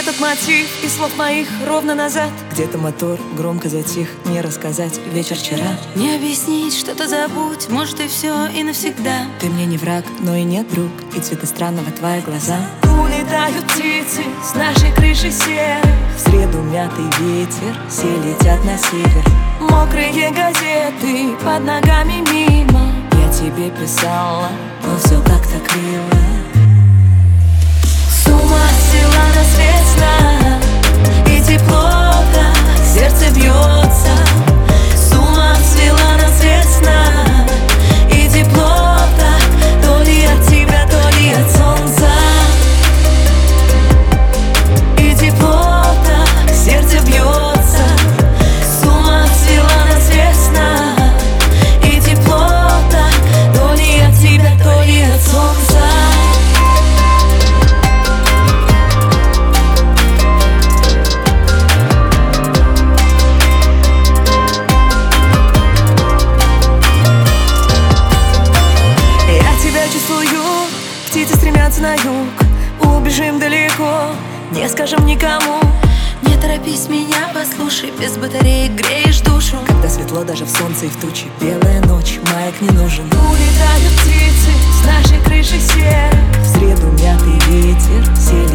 этот мотив из слов моих ровно назад. Где-то мотор громко затих, не рассказать вечер вчера. Не объяснить, что-то забудь, может и все, и навсегда. Ты мне не враг, но и нет друг, и цвета странного твои глаза. Улетают птицы с нашей крыши серых. В среду мятый ветер, все летят на север. Мокрые газеты под ногами мимо. Я тебе писала, но все как-то криво. С ума села на свет сна, и тепло так сердце бьется. С ума свела на свет сна, и тепло так, то ли от тебя, то ли от солнца. И тепло так сердце бьется. С ума свела на свет сна, и тепло так, то ли от тебя, то ли от солнца. Птицы стремятся на юг, убежим далеко, не скажем никому. Не торопись меня, послушай, без батареек греешь душу. Когда светло даже в солнце и в туче, белая ночь, маяк не нужен. Улетают птицы с нашей крыши серых. В среду мятый ветер, все